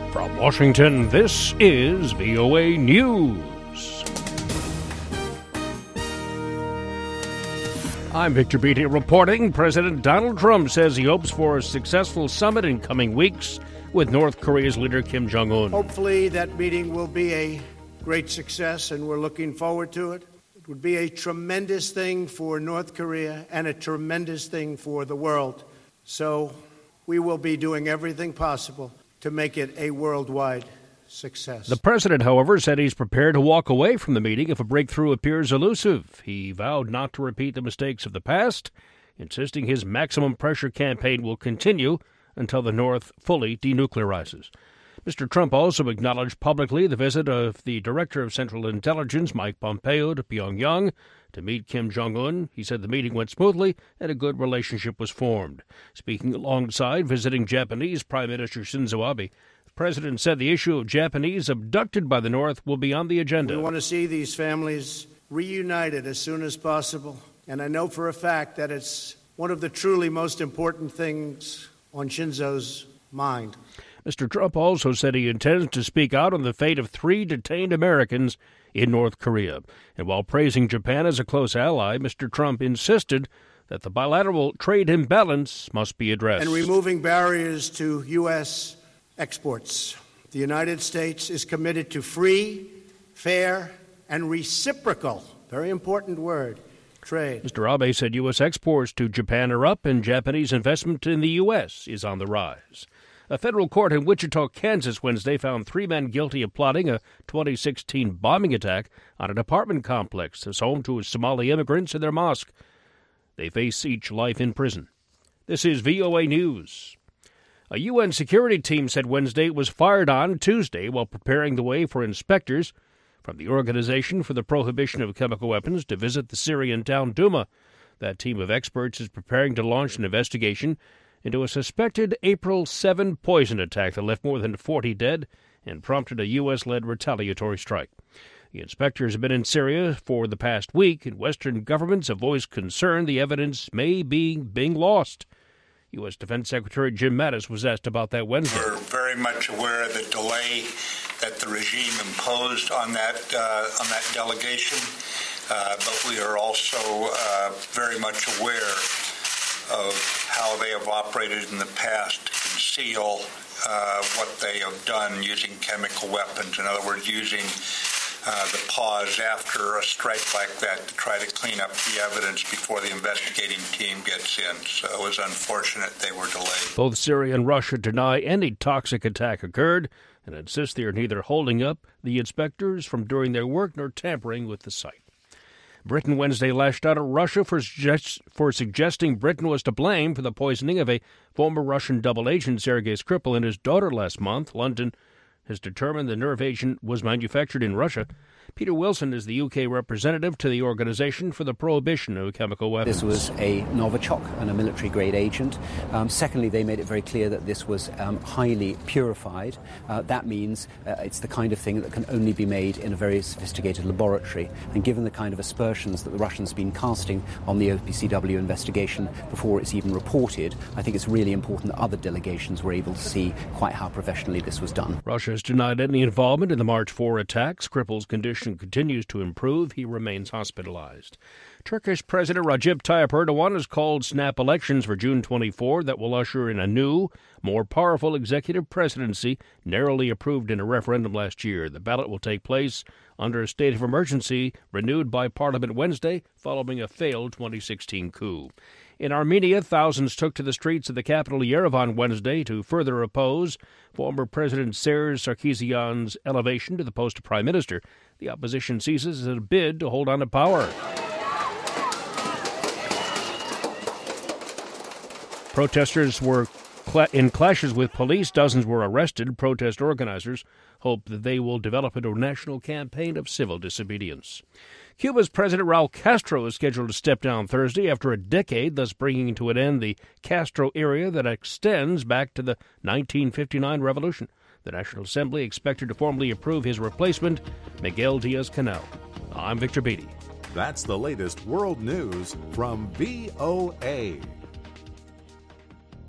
From Washington, this is VOA News. I'm Victor Beatty reporting. President Donald Trump says he hopes for a successful summit in coming weeks with North Korea's leader Kim Jong-un. Hopefully that meeting will be a great success, and we're looking forward to it. It would be a tremendous thing for North Korea and a tremendous thing for the world. So we will be doing everything possible to make it a worldwide success. The president, however, said he's prepared to walk away from the meeting if a breakthrough appears elusive. He vowed not to repeat the mistakes of the past, insisting his maximum pressure campaign will continue until the North fully denuclearizes. Mr. Trump also acknowledged publicly the visit of the Director of Central Intelligence, Mike Pompeo, to Pyongyang to meet Kim Jong-un. He said the meeting went smoothly and a good relationship was formed. Speaking alongside visiting Japanese Prime Minister Shinzo Abe, the president said the issue of Japanese abducted by the North will be on the agenda. We want to see these families reunited as soon as possible, and I know for a fact that it's one of the truly most important things on Shinzo's mind. Mr. Trump also said he intends to speak out on the fate of 3 detained Americans in North Korea. And while praising Japan as a close ally, Mr. Trump insisted that the bilateral trade imbalance must be addressed. And removing barriers to U.S. exports. The United States is committed to free, fair, and reciprocal, very important word, trade. Mr. Abe said U.S. exports to Japan are up and Japanese investment in the U.S. is on the rise. A federal court in Wichita, Kansas, Wednesday found 3 men guilty of plotting a 2016 bombing attack on an apartment complex that's home to Somali immigrants and their mosque. They face each life in prison. This is VOA News. A UN security team said Wednesday it was fired on Tuesday while preparing the way for inspectors from the Organization for the Prohibition of Chemical Weapons to visit the Syrian town Douma. That team of experts is preparing to launch an investigation into a suspected April 7 poison attack that left more than 40 dead and prompted a U.S.-led retaliatory strike. The inspectors have been in Syria for the past week, and Western governments have voiced concern the evidence may be being lost. U.S. Defense Secretary Jim Mattis was asked about that Wednesday. We're very much aware of the delay that the regime imposed on that delegation, but we are also very much aware of how they have operated in the past to conceal what they have done using chemical weapons. In other words, using the pause after a strike like that to try to clean up the evidence before the investigating team gets in. So it was unfortunate they were delayed. Both Syria and Russia deny any toxic attack occurred and insist they are neither holding up the inspectors from doing their work nor tampering with the site. Britain Wednesday lashed out at Russia for suggesting Britain was to blame for the poisoning of a former Russian double agent, Sergei Skripal, and his daughter last month. London has determined the nerve agent was manufactured in Russia. Peter Wilson is the UK representative to the Organization for the Prohibition of Chemical Weapons. This was a Novichok and a military-grade agent. Secondly, they made it very clear that this was highly purified. That means it's the kind of thing that can only be made in a very sophisticated laboratory. And given the kind of aspersions that the Russians have been casting on the OPCW investigation before it's even reported, I think it's really important that other delegations were able to see quite how professionally this was done. Russia has denied any involvement in the March 4 attack. Skripal's condition continues to improve. He remains hospitalized. Turkish President Recep Tayyip Erdogan has called snap elections for June 24 that will usher in a new, more powerful executive presidency narrowly approved in a referendum last year. The ballot will take place under a state of emergency renewed by Parliament Wednesday following a failed 2016 coup. In Armenia, thousands took to the streets of the capital Yerevan Wednesday to further oppose former President Serge Sarkisyan's elevation to the post of prime minister. The opposition sees this as a bid to hold on to power. Protesters were in clashes with police. Dozens were arrested. Protest organizers hope that they will develop into a national campaign of civil disobedience. Cuba's President Raul Castro is scheduled to step down Thursday after a decade, thus bringing to an end the Castro era that extends back to the 1959 revolution. The National Assembly expected to formally approve his replacement, Miguel Diaz-Canel. I'm Victor Beatty. That's the latest world news from VOA.